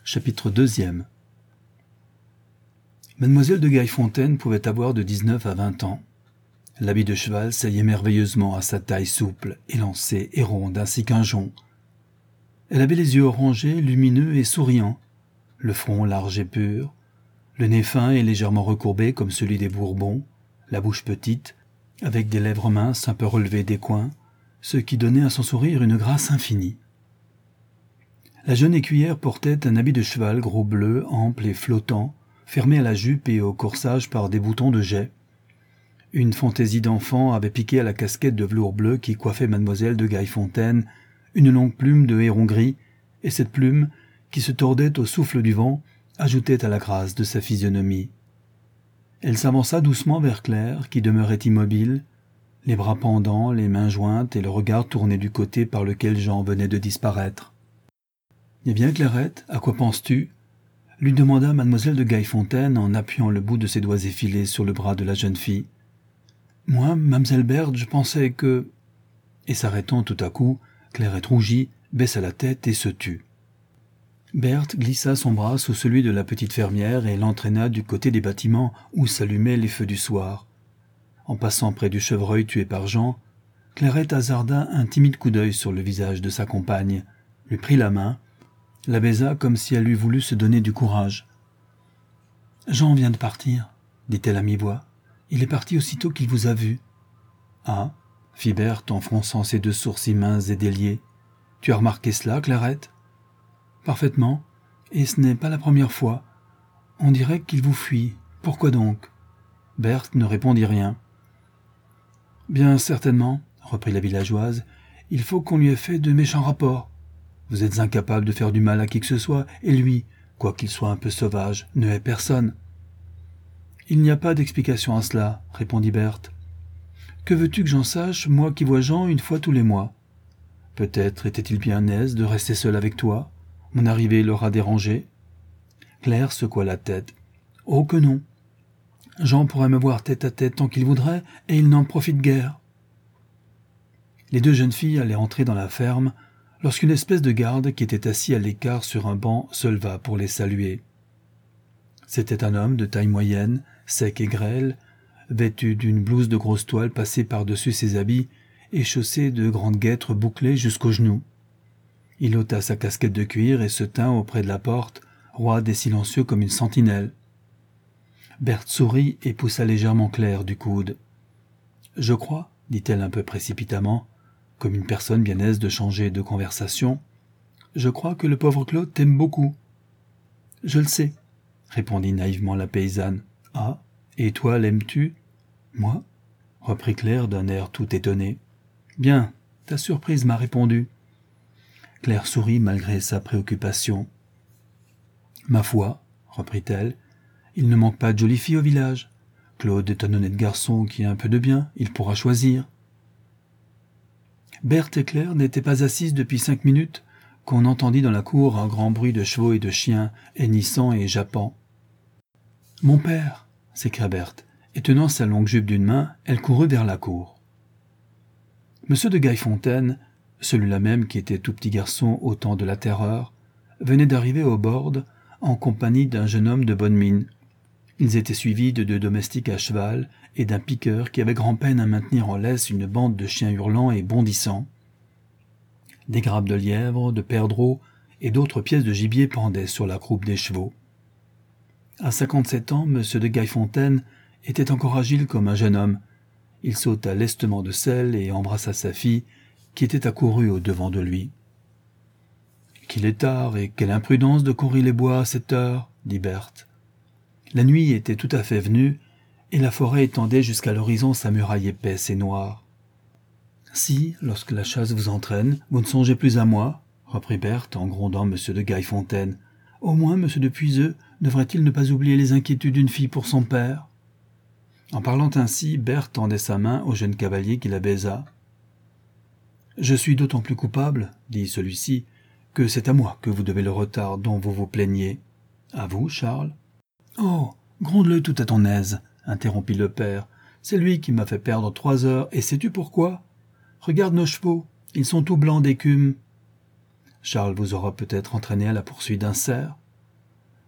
Chapitre 2. Mademoiselle de Gaillefontaine pouvait avoir de 19 à 20 ans. L'habit de cheval saillait merveilleusement à sa taille souple, élancée et ronde, ainsi qu'un jonc. Elle avait les yeux orangés, lumineux et souriants, le front large et pur, le nez fin et légèrement recourbé comme celui des Bourbons, la bouche petite, avec des lèvres minces un peu relevées des coins, ce qui donnait à son sourire une grâce infinie. La jeune écuyère portait un habit de cheval gros bleu, ample et flottant, fermé à la jupe et au corsage par des boutons de jais. Une fantaisie d'enfant avait piqué à la casquette de velours bleu qui coiffait mademoiselle de Gaillefontaine une longue plume de héron gris, et cette plume, qui se tordait au souffle du vent, ajoutait à la grâce de sa physionomie. Elle s'avança doucement vers Claire, qui demeurait immobile, les bras pendants, les mains jointes et le regard tourné du côté par lequel Jean venait de disparaître. « Eh bien, Clairette, à quoi penses-tu » lui demanda mademoiselle de Gaillefontaine en appuyant le bout de ses doigts effilés sur le bras de la jeune fille. « Moi, mamselle Berthe, je pensais que... » Et s'arrêtant tout à coup, Clairette rougit, baissa la tête et se tut. Berthe glissa son bras sous celui de la petite fermière et l'entraîna du côté des bâtiments où s'allumaient les feux du soir. En passant près du chevreuil tué par Jean, Clairette hasarda un timide coup d'œil sur le visage de sa compagne, lui prit la main, la baisa comme si elle eût voulu se donner du courage. « Jean vient de partir, » dit-elle à mi-voix. « Il est parti aussitôt qu'il vous a vu. »« Ah » fit Berthe en fronçant ses deux sourcils minces et déliés. « Tu as remarqué cela, Clairette ?»« Parfaitement, et ce n'est pas la première fois. On dirait qu'il vous fuit. Pourquoi donc ?» Berthe ne répondit rien. « Bien certainement, » reprit la villageoise, « il faut qu'on lui ait fait de méchants rapports. Vous êtes incapable de faire du mal à qui que ce soit, et lui, quoiqu'il soit un peu sauvage, ne hait personne. »« Il n'y a pas d'explication à cela, » répondit Berthe. « Que veux-tu que j'en sache, moi qui vois Jean une fois tous les mois ? Peut-être était-il bien aise de rester seul avec toi. Mon arrivée l'aura dérangé. » Claire secoua la tête. « Oh que non. Jean pourrait me voir tête à tête tant qu'il voudrait, et il n'en profite guère. » Les deux jeunes filles allaient entrer dans la ferme, lorsqu'une espèce de garde qui était assis à l'écart sur un banc se leva pour les saluer. C'était un homme de taille moyenne, sec et grêle, vêtu d'une blouse de grosse toile passée par-dessus ses habits et chaussé de grandes guêtres bouclées jusqu'aux genoux. Il ôta sa casquette de cuir et se tint auprès de la porte, roide et silencieux comme une sentinelle. Berthe sourit et poussa légèrement Claire du coude. « Je crois, » dit-elle un peu précipitamment, comme une personne bien aise de changer de conversation, « je crois que le pauvre Claude t'aime beaucoup. »« Je le sais, » répondit naïvement la paysanne. « Ah, et toi l'aimes-tu ?»« Moi ?» reprit Claire d'un air tout étonné. « Bien, ta surprise m'a répondu. » Claire sourit malgré sa préoccupation. « Ma foi, » reprit-elle, « il ne manque pas de jolies filles au village. Claude est un honnête garçon qui a un peu de bien, il pourra choisir. » Berthe et Claire n'étaient pas assises depuis 5 minutes qu'on entendit dans la cour un grand bruit de chevaux et de chiens, hennissant et jappant. « Mon père !» s'écria Berthe, et tenant sa longue jupe d'une main, elle courut vers la cour. Monsieur de Gaillefontaine, celui-là même qui était tout petit garçon au temps de la Terreur, venait d'arriver au bord en compagnie d'un jeune homme de bonne mine. Ils étaient suivis de 2 domestiques à cheval et d'un piqueur qui avait grand-peine à maintenir en laisse une bande de chiens hurlants et bondissants. Des grappes de lièvre, de perdreaux et d'autres pièces de gibier pendaient sur la croupe des chevaux. À 57 ans, M. de Gaillefontaine était encore agile comme un jeune homme. Il sauta lestement de selle et embrassa sa fille, qui était accourue au-devant de lui. « Qu'il est tard, et quelle imprudence de courir les bois à cette heure !» dit Berthe. La nuit était tout à fait venue, et la forêt étendait jusqu'à l'horizon sa muraille épaisse et noire. « Si, lorsque la chasse vous entraîne, vous ne songez plus à moi, » reprit Berthe en grondant M. de Gaillefontaine. « Au moins, M. de Puiseux devrait-il ne pas oublier les inquiétudes d'une fille pour son père ?» En parlant ainsi, Berthe tendait sa main au jeune cavalier qui la baisa. « Je suis d'autant plus coupable, » dit celui-ci, « que c'est à moi que vous devez le retard dont vous vous plaignez. À vous, Charles ?»« Oh, gronde-le tout à ton aise, » interrompit le père. « C'est lui qui m'a fait perdre 3 heures, et sais-tu pourquoi ? Regarde nos chevaux, ils sont tout blancs d'écume. Charles vous aura peut-être entraîné à la poursuite d'un cerf.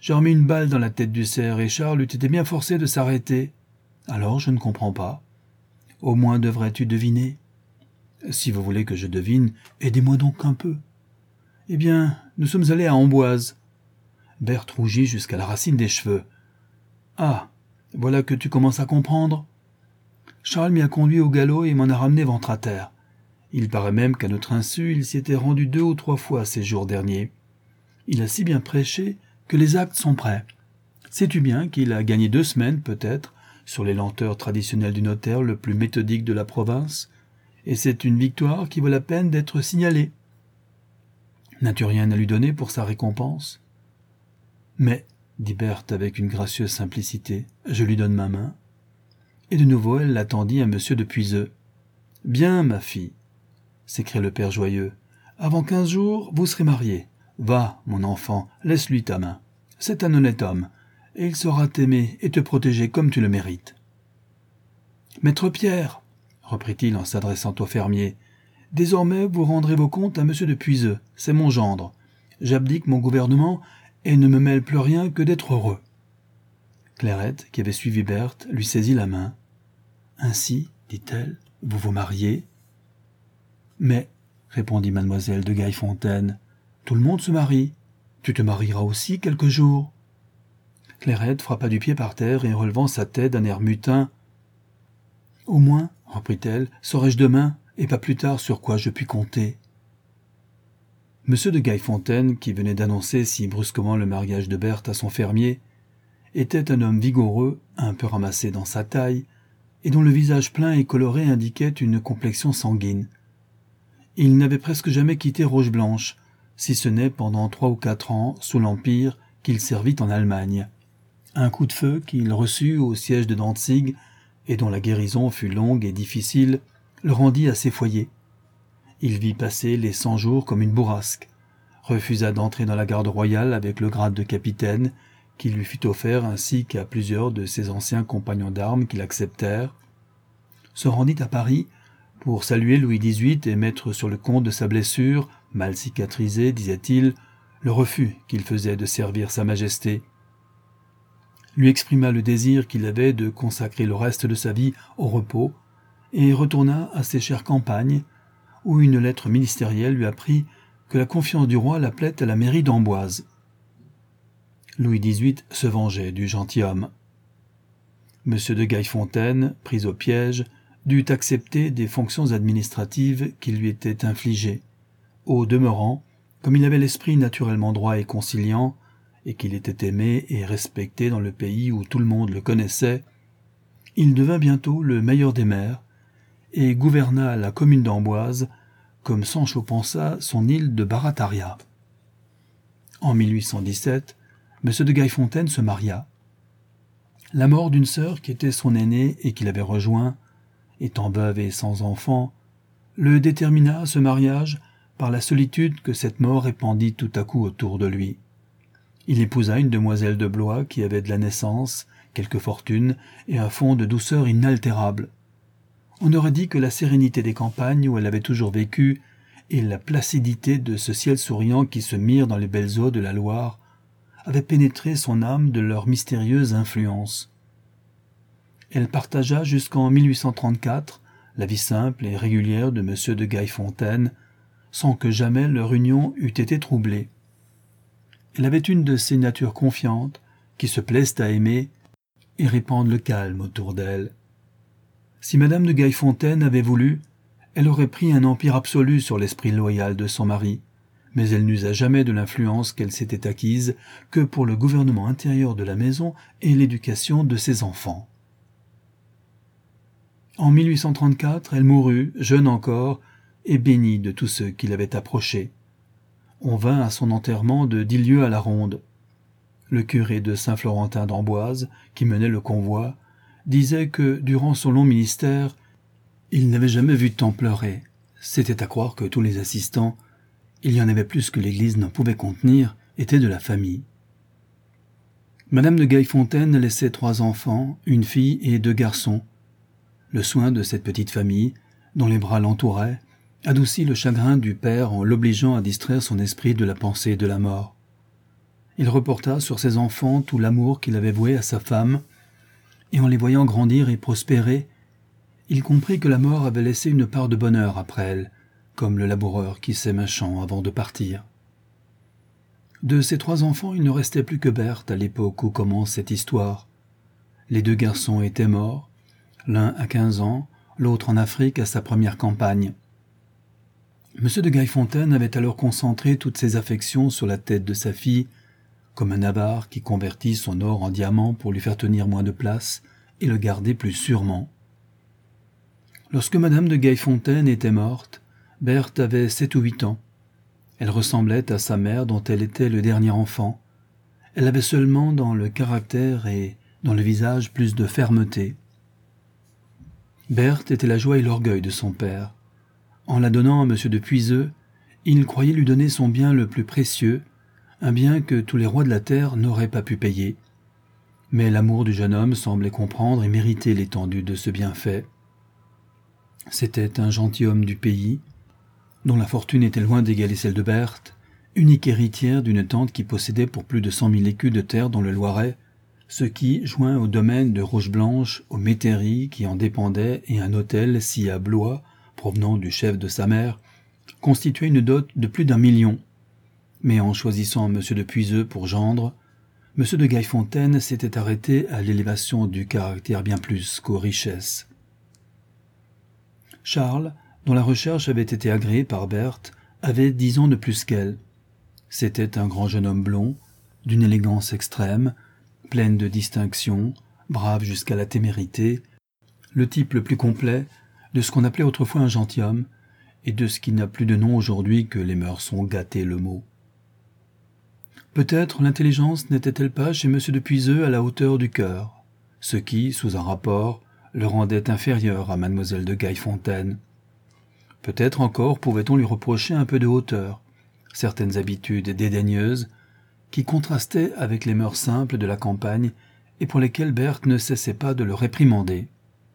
J'ai remis une balle dans la tête du cerf et Charles eût été bien forcé de s'arrêter. Alors je ne comprends pas. Au moins devrais-tu deviner. Si vous voulez que je devine, aidez-moi donc un peu. Eh bien, nous sommes allés à Amboise. Berthe rougit jusqu'à la racine des cheveux. Ah, voilà que tu commences à comprendre. Charles m'y a conduit au galop et m'en a ramené ventre à terre. Il paraît même qu'à notre insu, il s'y était rendu 2 ou 3 fois ces jours derniers. Il a si bien prêché que les actes sont prêts. Sais-tu bien qu'il a gagné 2 semaines, peut-être, sur les lenteurs traditionnelles du notaire le plus méthodique de la province, et c'est une victoire qui vaut la peine d'être signalée. N'as-tu rien à lui donner pour sa récompense? Mais, dit Berthe avec une gracieuse simplicité, je lui donne ma main. Et de nouveau elle la tendit à monsieur de Puiseux. Bien, ma fille, s'écria le père joyeux, avant 15 jours, vous serez mariés. Va, mon enfant, laisse-lui ta main. C'est un honnête homme, et il saura t'aimer et te protéger comme tu le mérites. Maître Pierre, reprit-il en s'adressant au fermier, désormais vous rendrez vos comptes à monsieur de Puiseux, c'est mon gendre. J'abdique mon gouvernement et ne me mêle plus rien que d'être heureux. Clairette, qui avait suivi Berthe, lui saisit la main. Ainsi, dit-elle, vous vous mariez? Mais, répondit mademoiselle de Gaillefontaine, tout le monde se marie. Tu te marieras aussi quelque jour. Clairette frappa du pied par terre et relevant sa tête d'un air mutin. Au moins, reprit-elle, saurai-je demain, et pas plus tard sur quoi je puis compter. Monsieur de Gaillefontaine, qui venait d'annoncer si brusquement le mariage de Berthe à son fermier, était un homme vigoureux, un peu ramassé dans sa taille, et dont le visage plein et coloré indiquait une complexion sanguine. Il n'avait presque jamais quitté Roche-Blanche, si ce n'est pendant 3 ou 4 ans, sous l'Empire, qu'il servit en Allemagne. Un coup de feu qu'il reçut au siège de Dantzig, et dont la guérison fut longue et difficile, le rendit assez foyé. Il vit passer les 100 jours comme une bourrasque, refusa d'entrer dans la garde royale avec le grade de capitaine, qui lui fut offert ainsi qu'à plusieurs de ses anciens compagnons d'armes qui l'acceptèrent, se rendit à Paris pour saluer Louis XVIII et mettre sur le compte de sa blessure, mal cicatrisée, disait-il, le refus qu'il faisait de servir Sa Majesté. Lui exprima le désir qu'il avait de consacrer le reste de sa vie au repos, et retourna à ses chères campagnes, où une lettre ministérielle lui apprit que la confiance du roi l'appelait à la mairie d'Amboise. Louis XVIII se vengeait du gentilhomme. M. de Gaillefontaine, pris au piège, dut accepter des fonctions administratives qui lui étaient infligées. Au demeurant, comme il avait l'esprit naturellement droit et conciliant, et qu'il était aimé et respecté dans le pays où tout le monde le connaissait, il devint bientôt le meilleur des maires, et gouverna la commune d'Amboise, comme Sancho Panza son île de Barataria. En 1817, M. de Gaillefontaine se maria. La mort d'une sœur qui était son aînée et qui l'avait rejoint, étant veuve et sans enfant, le détermina à ce mariage par la solitude que cette mort répandit tout à coup autour de lui. Il épousa une demoiselle de Blois qui avait de la naissance, quelque fortune et un fond de douceur inaltérable. On aurait dit que la sérénité des campagnes où elle avait toujours vécu et la placidité de ce ciel souriant qui se mire dans les belles eaux de la Loire avaient pénétré son âme de leur mystérieuse influence. Elle partagea jusqu'en 1834 la vie simple et régulière de M. de Gaillefontaine, sans que jamais leur union eût été troublée. Elle avait une de ces natures confiantes qui se plaisent à aimer et répandent le calme autour d'elle. Si Madame de Gaillefontaine avait voulu, elle aurait pris un empire absolu sur l'esprit loyal de son mari, mais elle n'usa jamais de l'influence qu'elle s'était acquise que pour le gouvernement intérieur de la maison et l'éducation de ses enfants. En 1834, elle mourut, jeune encore, et bénie de tous ceux qui l'avaient approchée. On vint à son enterrement de 10 lieues à la ronde. Le curé de Saint-Florentin d'Amboise, qui menait le convoi, disait que, durant son long ministère, il n'avait jamais vu tant pleurer. C'était à croire que tous les assistants, il y en avait plus que l'église n'en pouvait contenir, étaient de la famille. Madame de Gaillefontaine laissait 3 enfants, une fille et 2 garçons. Le soin de cette petite famille, dont les bras l'entouraient, adoucit le chagrin du père en l'obligeant à distraire son esprit de la pensée de la mort. Il reporta sur ses enfants tout l'amour qu'il avait voué à sa femme, et en les voyant grandir et prospérer, il comprit que la mort avait laissé une part de bonheur après elle, comme le laboureur qui sème un champ avant de partir. De ses 3 enfants, il ne restait plus que Berthe à l'époque où commence cette histoire. Les 2 garçons étaient morts, l'un à 15 ans, l'autre en Afrique à sa première campagne. M. de Gaillefontaine avait alors concentré toutes ses affections sur la tête de sa fille, comme un avare qui convertit son or en diamant pour lui faire tenir moins de place et le garder plus sûrement. Lorsque Madame de Gaillefontaine était morte, Berthe avait 7 ou 8 ans. Elle ressemblait à sa mère dont elle était le dernier enfant. Elle avait seulement dans le caractère et dans le visage plus de fermeté. Berthe était la joie et l'orgueil de son père. En la donnant à M. de Puiseux, il croyait lui donner son bien le plus précieux, un bien que tous les rois de la terre n'auraient pas pu payer. Mais l'amour du jeune homme semblait comprendre et mériter l'étendue de ce bienfait. C'était un gentilhomme du pays, dont la fortune était loin d'égaler celle de Berthe, unique héritière d'une tante qui possédait pour plus de 100 000 écus de terre dans le Loiret, ce qui, joint au domaine de Roche-Blanche, aux métairies qui en dépendaient et un hôtel sis à Blois, provenant du chef de sa mère, constituait une dot de plus d'1 million. Mais en choisissant M. de Puiseux pour gendre, M. de Gaillefontaine s'était arrêté à l'élévation du caractère bien plus qu'aux richesses. Charles, dont la recherche avait été agréée par Berthe, avait 10 ans de plus qu'elle. C'était un grand jeune homme blond, d'une élégance extrême, pleine de distinction, brave jusqu'à la témérité, le type le plus complet de ce qu'on appelait autrefois un gentilhomme, et de ce qui n'a plus de nom aujourd'hui que les mœurs ont gâté le mot. Peut-être l'intelligence n'était-elle pas chez M. de Puiseux à la hauteur du cœur, ce qui, sous un rapport, le rendait inférieur à Mlle de Gaillefontaine. Peut-être encore pouvait-on lui reprocher un peu de hauteur, certaines habitudes dédaigneuses, qui contrastaient avec les mœurs simples de la campagne et pour lesquelles Berthe ne cessait pas de le réprimander.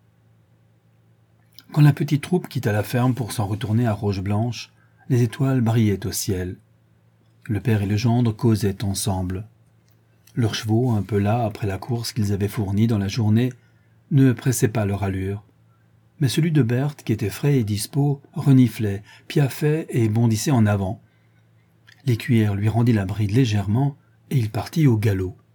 Quand la petite troupe quitta la ferme pour s'en retourner à Roche-Blanche, les étoiles brillaient au ciel. Le père et le gendre causaient ensemble. Leurs chevaux, un peu las après la course qu'ils avaient fournie dans la journée, ne pressaient pas leur allure. Mais celui de Berthe, qui était frais et dispos, reniflait, piaffait et bondissait en avant. L'écuyère lui rendit la bride légèrement, et il partit au galop.